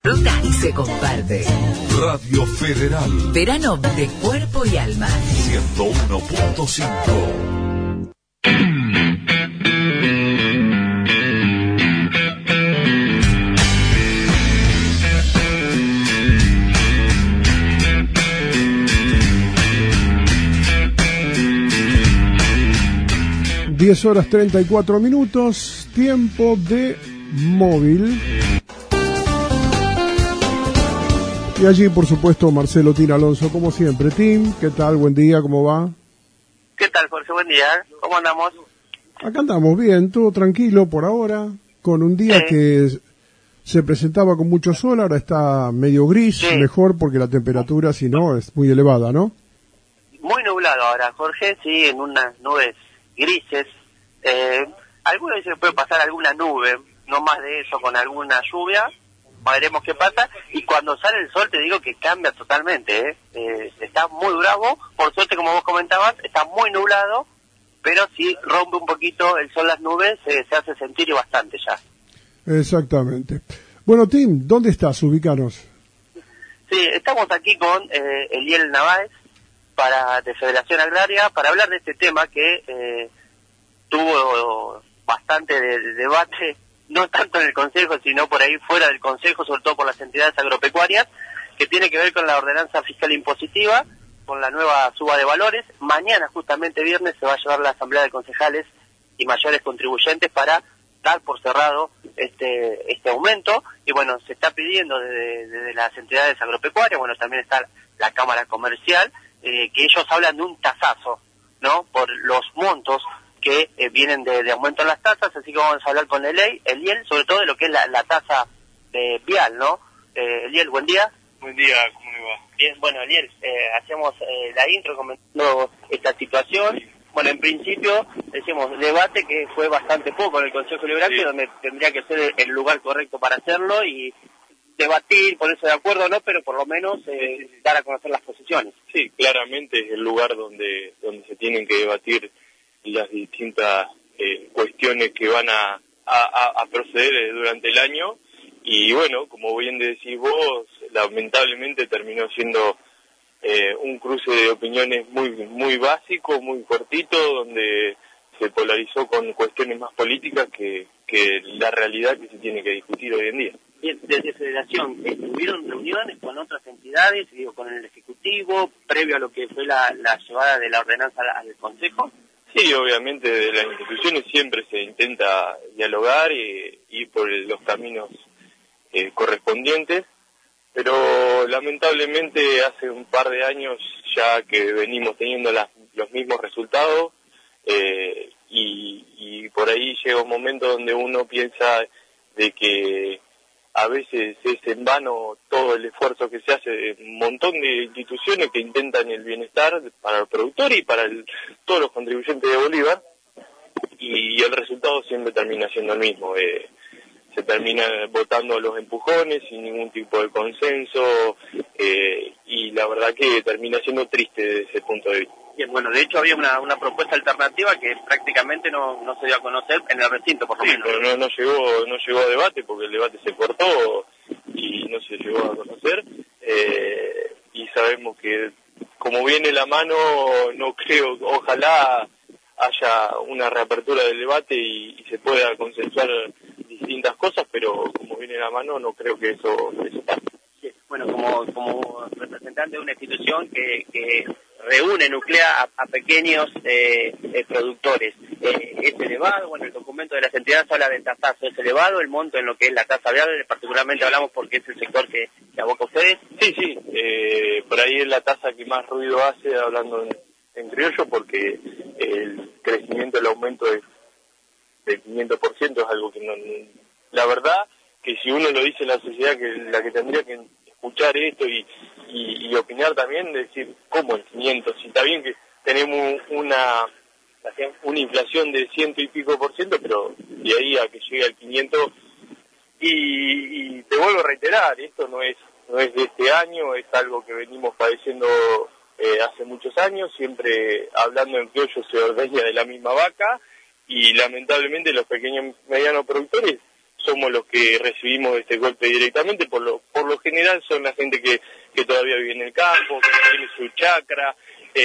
Ruta y se comparte. Radio Federal. Verano de cuerpo y alma. 101.5. Horas 34 minutos, tiempo de móvil. Y allí, por supuesto, Marcelo Tim Alonso, como siempre. Tim, ¿qué tal? Buen día, ¿cómo va? ¿Qué tal, Jorge? Buen día. ¿Cómo andamos? Acá andamos bien, todo tranquilo por ahora, con un día que se presentaba con mucho sol, ahora está medio gris, mejor porque la temperatura, si no, es muy elevada, ¿no? Muy nublado ahora, Jorge, sí, en unas nubes grises. Algunas veces puede pasar alguna nube, no más de eso, con alguna lluvia, veremos qué pasa, y cuando sale el sol te digo que cambia totalmente, está muy bravo, por suerte como vos comentabas, está muy nublado, pero si rompe un poquito el sol las nubes, se hace sentir y bastante ya. Exactamente. Bueno, Tim, ¿dónde estás? Ubícanos. Sí, estamos aquí con Eliel Navaez, de Federación Agraria, para hablar de este tema que tuvo bastante de debate, no tanto en el Consejo, sino por ahí fuera del Consejo, sobre todo por las entidades agropecuarias, que tiene que ver con la ordenanza fiscal impositiva, con la nueva suba de valores. Mañana, justamente viernes, se va a llevar la asamblea de concejales y mayores contribuyentes para dar por cerrado este aumento. Y bueno, se está pidiendo desde las entidades agropecuarias, bueno, también está la Cámara Comercial, que ellos hablan de un tasazo, ¿no? Por los montos que vienen de aumento en las tasas, así que vamos a hablar con Eliel, sobre todo de lo que es la tasa vial, ¿no? Eliel, buen día. Buen día, ¿cómo le va? Bien, bueno, Eliel, hacemos la intro comentando esta situación. Sí. Bueno, en principio, decimos, debate que fue bastante poco en el Consejo Liberal, sí, donde tendría que ser el lugar correcto para hacerlo y debatir, ponerse de acuerdo, ¿no? Pero por lo menos dar a conocer las posiciones. Sí, claramente es el lugar donde se tienen que debatir las distintas cuestiones que van a proceder durante el año, y bueno, como bien decís vos, lamentablemente terminó siendo un cruce de opiniones muy básico, muy cortito, donde se polarizó con cuestiones más políticas que la realidad que se tiene que discutir hoy en día. Bien, desde Federación, ¿tuvieron reuniones con otras entidades, con el Ejecutivo, previo a lo que fue la llevada de la ordenanza al Consejo? Sí, obviamente de las instituciones siempre se intenta dialogar y ir por los caminos correspondientes, pero lamentablemente hace un par de años ya que venimos teniendo los mismos resultados, y por ahí llega un momento donde uno piensa de que a veces es en vano todo el esfuerzo que se hace de un montón de instituciones que intentan el bienestar para el productor y para todos los contribuyentes de Bolívar, y el resultado siempre termina siendo el mismo. Se termina votando los empujones sin ningún tipo de consenso, y la verdad que termina siendo triste desde ese punto de vista. Bien, bueno, de hecho había una propuesta alternativa que prácticamente no se dio a conocer en el recinto, por lo menos. Pero no llegó a debate porque el debate se cortó y no se llegó a conocer, y sabemos que como viene la mano, no creo, ojalá haya una reapertura del debate y se pueda consensuar distintas cosas, pero como viene la mano, no creo que eso pase. Sí, bueno, como representante de una institución que reúne, nuclea a pequeños productores, ¿es elevado? Bueno, el documento de las entidades habla del tasazo, ¿es elevado el monto en lo que es la tasa vial? Particularmente hablamos porque es el sector que aboca a ustedes. Sí, por ahí es la tasa que más ruido hace, hablando en criollo, porque el crecimiento, el aumento del 500% es algo que no, la verdad que si uno lo dice en la sociedad, que la que tendría que escuchar esto y opinar también, decir, ¿cómo el 500? Si está bien que tenemos una inflación de 100 y pico por ciento, pero de ahí a que llegue al 500, y te vuelvo a reiterar, esto no es de este año, es algo que venimos padeciendo hace muchos años, siempre hablando en criollo se ordeña de la misma vaca, y lamentablemente los pequeños y medianos productores somos los que recibimos este golpe directamente. Por lo general son la gente que todavía vive en el campo, que tiene su chacra,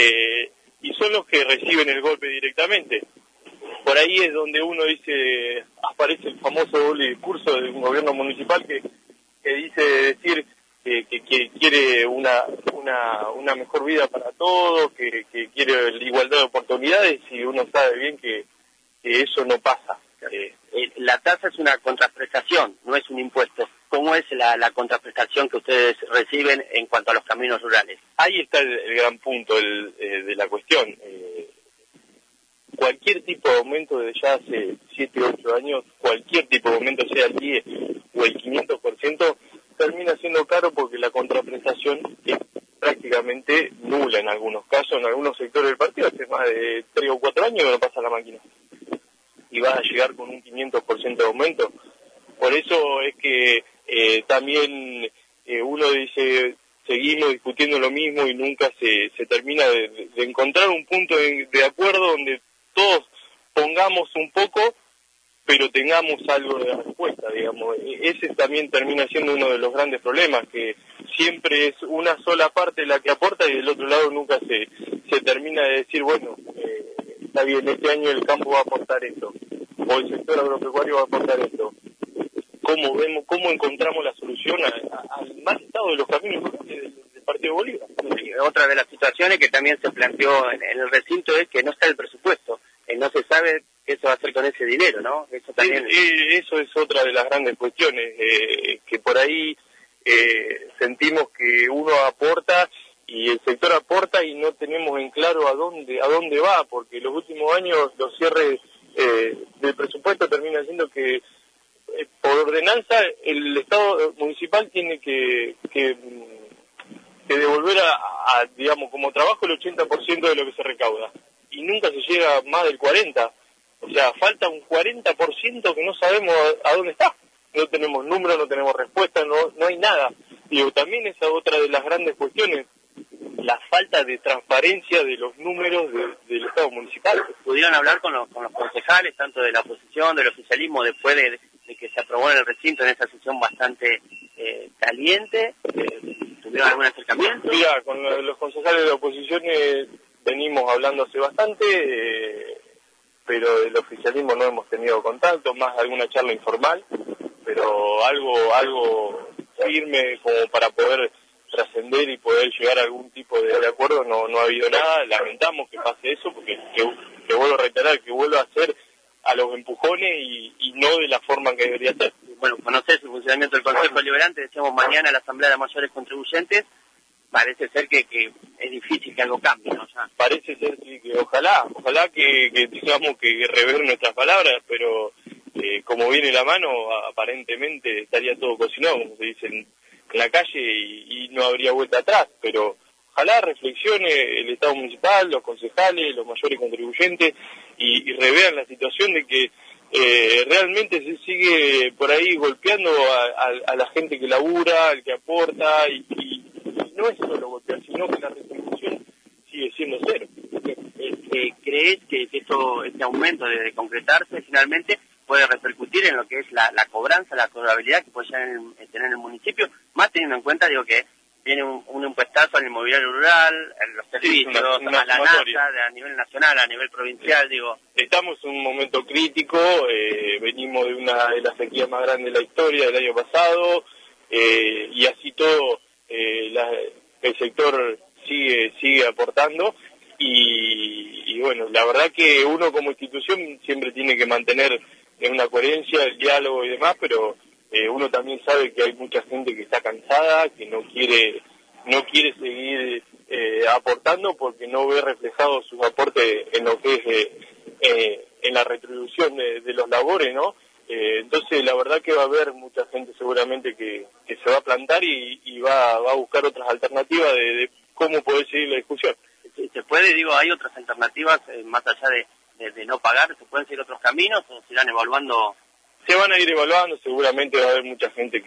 y son los que reciben el golpe directamente. Por ahí es donde uno dice, aparece el famoso doble discurso de un gobierno municipal que dice decir que quiere una mejor vida para todos, que quiere la igualdad de oportunidades, y uno sabe bien que eso no pasa. La tasa es una contraprestación, no es un impuesto. ¿Cómo es la contraprestación que ustedes reciben en cuanto a los caminos rurales? Ahí está el gran punto de la cuestión. Cualquier tipo de aumento de ya hace 7 u 8 años, cualquier tipo de aumento, sea el 10 o el 500%, termina siendo caro porque la contraprestación es prácticamente nula en algunos casos, en algunos sectores del partido. Hace más de 3 o 4 años que no pasa la máquina. Y vas a llegar con un 500% de aumento. Por eso es que también uno dice, seguimos discutiendo lo mismo y nunca se termina de encontrar un punto de acuerdo donde todos pongamos un poco, pero tengamos algo de respuesta, digamos. Ese también termina siendo uno de los grandes problemas, que siempre es una sola parte la que aporta y del otro lado nunca se termina de decir, bueno, está bien, este año el campo va a aportar esto, o el sector agropecuario va a aportar esto. ¿Cómo encontramos la solución al mal estado de los caminos del Partido Bolívar? Otra de las situaciones que también se planteó en el recinto es que no está el presupuesto, no se sabe qué se va a hacer con ese dinero, ¿no? Eso también eso es otra de las grandes cuestiones, que por ahí sentimos que uno aporta y el sector aporta y no tenemos en claro a dónde va, porque los últimos años los cierres del presupuesto terminan siendo que por ordenanza el Estado municipal tiene que devolver a digamos, como trabajo el 80% de lo que se recauda, y nunca se llega más del 40%, o sea, falta un 40% que no sabemos a dónde está, no tenemos números, no tenemos respuesta, no hay nada. Digo, también esa es otra de las grandes cuestiones, la falta de transparencia de los números del Estado municipal. ¿Pudieron hablar con los concejales, tanto de la oposición, del oficialismo, después de que se aprobó en el recinto en esa sesión bastante caliente? ¿Tuvieron algún acercamiento? Mira, con los concejales de la oposición venimos hablando hace bastante, pero del oficialismo no hemos tenido contacto, más alguna charla informal, pero algo firme como para poder trascender y poder llegar a algún tipo de acuerdo no ha habido nada. Lamentamos que pase eso, porque que vuelvo a reiterar, que vuelva a ser a los empujones y no de la forma que debería ser. Bueno, conocés el funcionamiento del Consejo Deliberante, decíamos mañana la Asamblea de Mayores Contribuyentes, parece ser que es difícil que algo cambie, ¿no? Ya. Parece ser que ojalá que tengamos que rever nuestras palabras, pero como viene la mano, aparentemente estaría todo cocinado, como se dice en la calle, y no habría vuelta atrás, pero ojalá reflexione el Estado municipal, los concejales, los mayores contribuyentes, y revean la situación de que realmente se sigue por ahí golpeando a la gente que labura, al que aporta, y no es solo golpear, sino que la retribución sigue siendo cero. ¿Crees que este aumento de concretarse finalmente puede repercutir en lo que es la cobranza, la cobrabilidad que puede tener el municipio, más teniendo en cuenta, digo, que viene un impuestazo al inmobiliario rural, a los servicios, a la NASA, a nivel nacional, a nivel provincial, digo? Estamos en un momento crítico, venimos de una de las sequías más grandes de la historia del año pasado, y así todo el sector sigue aportando, y bueno, la verdad que uno como institución siempre tiene que mantener una coherencia, el diálogo y demás, pero uno también sabe que hay mucha gente que está cansada, que no quiere seguir aportando porque no ve reflejado sus aportes en lo que es en la retribución de los labores, ¿no? Entonces la verdad que va a haber mucha gente seguramente que se va a plantar y va a buscar otras alternativas de cómo poder seguir la discusión. ¿Se puede, digo, hay otras alternativas más allá de no pagar? ¿Se pueden seguir otros caminos o se irán evaluando? Se van a ir evaluando, seguramente va a haber mucha gente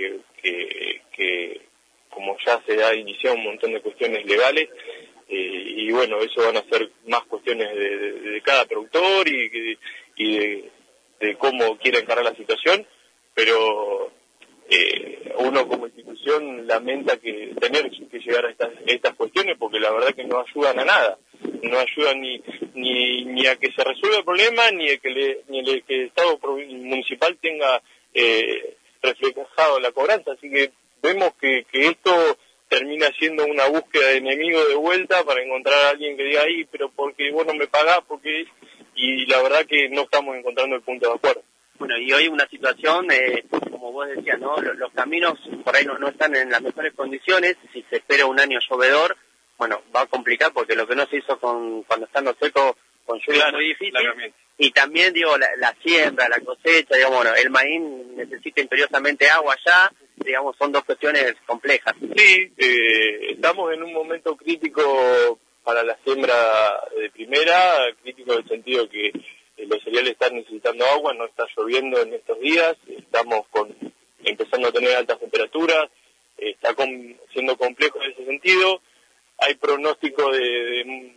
que como ya se ha iniciado un montón de cuestiones legales, y bueno, eso van a ser más cuestiones de cada productor y de cómo quiere encarar la situación, pero uno como institución lamenta que tener que llegar a estas cuestiones, porque la verdad que no ayudan a nada, no ayudan ni a que se resuelva el problema, ni a que el Estado municipal tenga reflejado la cobranza. Así que vemos que esto termina siendo una búsqueda de enemigo de vuelta para encontrar a alguien que diga, ahí, pero porque vos no me pagás, porque... Y la verdad que no estamos encontrando el punto de acuerdo. Bueno, y hoy una situación, como vos decías, ¿no? Los caminos por ahí no están en las mejores condiciones. Si se espera un año llovedor, bueno, va a complicar, porque lo que no se hizo cuando estando seco, con lluvia, es muy difícil. Claramente. Y también, digo, la siembra, la cosecha, digamos, bueno, el maíz necesita imperiosamente agua ya, digamos, son dos cuestiones complejas. Sí, estamos en un momento crítico para la siembra de primera, crítico en el sentido que los cereales están necesitando agua, no está lloviendo en estos días, estamos empezando a tener altas temperaturas, está siendo complejo en ese sentido, hay pronóstico de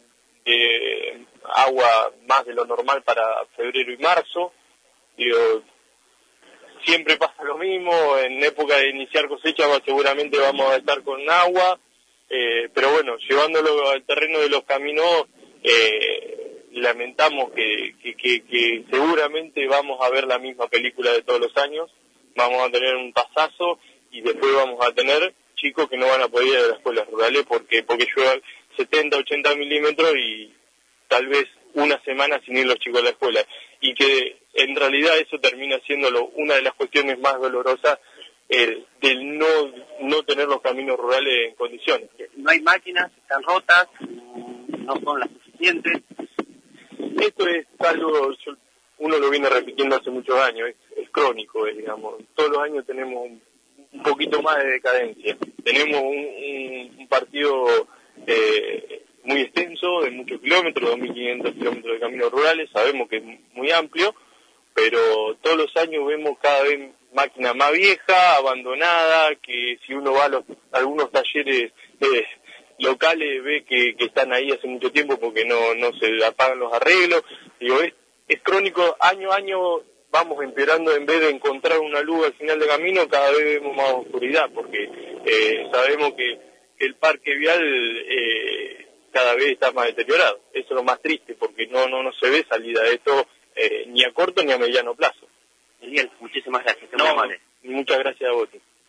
agua más de lo normal para febrero y marzo, digo, siempre pasa lo mismo, en época de iniciar cosecha seguramente vamos a estar con agua, pero bueno, llevándolo al terreno de los caminos, lamentamos que seguramente vamos a ver la misma película de todos los años, vamos a tener un pasazo y después vamos a tener chicos que no van a poder ir a las escuelas rurales porque llueve 70, 80 milímetros y tal vez una semana sin ir los chicos a la escuela, y que en realidad eso termina siendo una de las cuestiones más dolorosas del no tener los caminos rurales en condiciones. No hay máquinas, están rotas, no son las suficientes. Esto es algo, uno lo viene repitiendo hace muchos años, es crónico, digamos. Todos los años tenemos un poquito más de decadencia. Tenemos un partido muy extenso, de muchos kilómetros, 2.500 kilómetros de caminos rurales, sabemos que es muy amplio, pero todos los años vemos cada vez máquina más vieja, abandonada, que si uno va a algunos talleres locales ve que están ahí hace mucho tiempo porque no se apagan los arreglos. Digo, es crónico, año a año vamos empeorando, en vez de encontrar una luz al final del camino, cada vez vemos más oscuridad, porque sabemos que el parque vial cada vez está más deteriorado. Eso es lo más triste, porque no se ve salida de esto ni a corto ni a mediano plazo. Eliel, muchísimas gracias. Muchas gracias a vos.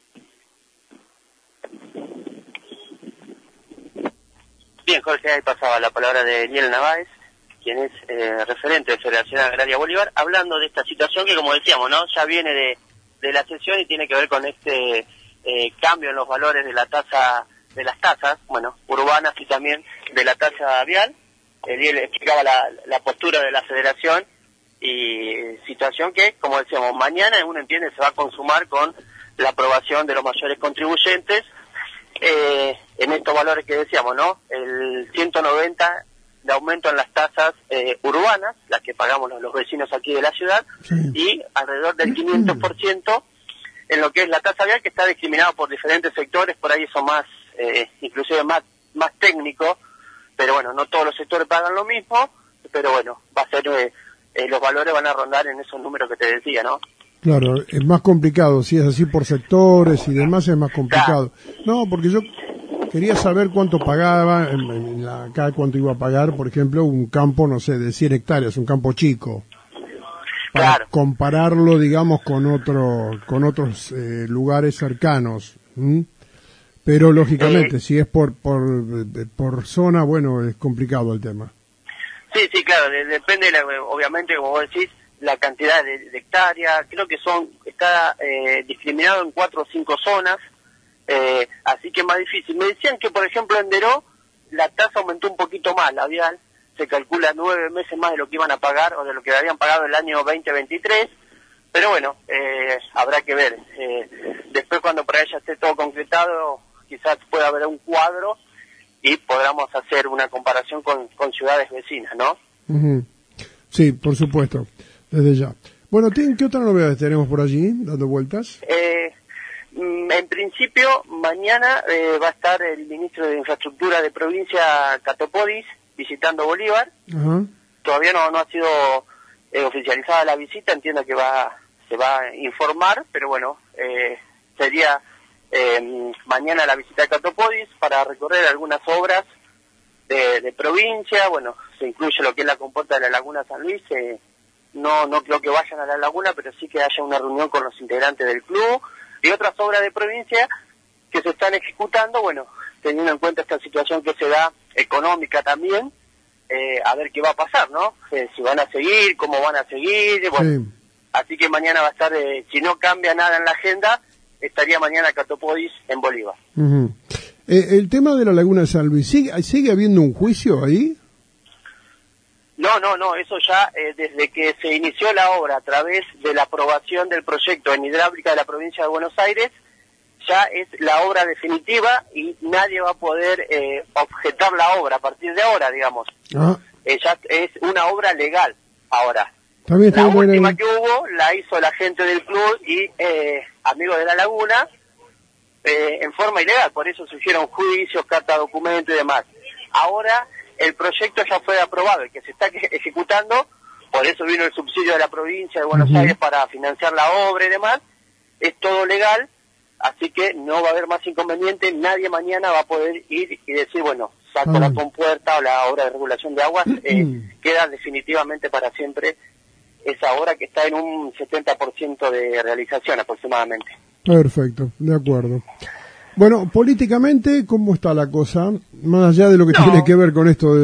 Bien, Jorge, ahí pasaba la palabra de Eliel Navaes, quien es referente de Federación Agraria Bolívar, hablando de esta situación que, como decíamos, ¿no? Ya viene de la sesión y tiene que ver con este cambio en los valores de las tasas, bueno, urbanas y también de la tasa vial. Eliel explicaba la postura de la Federación y situación que, como decíamos, mañana uno entiende se va a consumar con la aprobación de los mayores contribuyentes en estos valores que decíamos, ¿no? El 190 de aumento en las tasas urbanas, las que pagamos los vecinos aquí de la ciudad, sí, y alrededor del 500% en lo que es la tasa vial, que está discriminada por diferentes sectores, por ahí eso más, inclusive más técnico, pero bueno, no todos los sectores pagan lo mismo, pero bueno, va a ser, los valores van a rondar en esos números que te decía, ¿no? Claro, es más complicado, si es así por sectores y demás es más complicado. Claro. No, porque yo quería saber cuánto pagaba, acá cuánto iba a pagar, por ejemplo, un campo, no sé, de 100 hectáreas, un campo chico. Para claro, compararlo, digamos, con otros lugares cercanos. Pero, lógicamente, si es por zona, bueno, es complicado el tema. Sí, claro, depende, obviamente, como vos decís, la cantidad de hectáreas, creo que está discriminado en 4 o 5 zonas, así que es más difícil. Me decían que, por ejemplo, en Deró la tasa aumentó un poquito más, la vial, se calcula 9 meses más de lo que iban a pagar o de lo que habían pagado el año 2023, pero bueno, habrá que ver. Después, cuando por ahí ya esté todo concretado, quizás pueda haber un cuadro y podamos hacer una comparación con ciudades vecinas, ¿no? Uh-huh. Sí, por supuesto, desde ya. Bueno, ¿qué otras novedades tenemos por allí, dando vueltas? En principio, mañana va a estar el ministro de Infraestructura de provincia, Catopodis, visitando Bolívar. Uh-huh. Todavía no ha sido oficializada la visita, entiendo que se va a informar, pero bueno, sería mañana la visita a Catopodis para recorrer algunas obras de provincia. Bueno, se incluye lo que es la compuerta de la Laguna San Luis. No creo que vayan a la laguna, pero sí que haya una reunión con los integrantes del club y otras obras de provincia que se están ejecutando, bueno, teniendo en cuenta esta situación que se da económica también, a ver qué va a pasar, ¿no? Si van a seguir, cómo van a seguir, bueno. Sí. Así que mañana va a estar, si no cambia nada en la agenda, estaría mañana Catopodis en Bolívar. Uh-huh. El tema de la Laguna San Luis, ¿sigue habiendo un juicio ahí? No, eso ya desde que se inició la obra a través de la aprobación del proyecto en hidráulica de la provincia de Buenos Aires, ya es la obra definitiva y nadie va a poder objetar la obra a partir de ahora, digamos. Ya es una obra legal ahora. La última que hubo la hizo la gente del club y amigos de la Laguna en forma ilegal, por eso se hicieron juicios, carta documento y demás. Ahora el proyecto ya fue aprobado, el que se está ejecutando, por eso vino el subsidio de la provincia de Buenos Aires para financiar la obra y demás, es todo legal, así que no va a haber más inconveniente, nadie mañana va a poder ir y decir, bueno, saco la compuerta o la obra de regulación de aguas, queda definitivamente para siempre esa obra que está en un 70% de realización aproximadamente. Perfecto, de acuerdo. Bueno, políticamente, ¿cómo está la cosa? Más allá de lo que tiene que ver con esto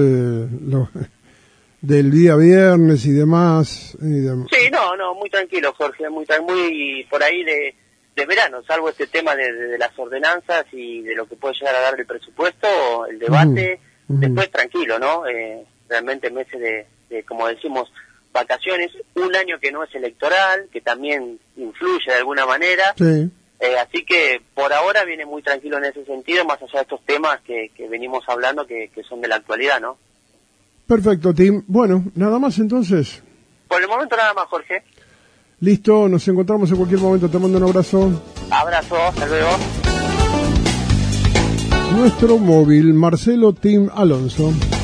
del día viernes y demás. Sí, no, muy tranquilo, Jorge, muy por ahí de verano, salvo este tema de las ordenanzas y de lo que puede llegar a dar el presupuesto, el debate, después tranquilo, ¿no? Realmente meses de, como decimos, vacaciones, un año que no es electoral, que también influye de alguna manera. Sí. Así que por ahora viene muy tranquilo en ese sentido, más allá de estos temas que venimos hablando que son de la actualidad, ¿no? Perfecto, Tim. Bueno, nada más entonces. Por el momento nada más, Jorge. Listo, nos encontramos en cualquier momento. Te mando un abrazo. Abrazo, hasta luego. Nuestro móvil, Marcelo Tim Alonso.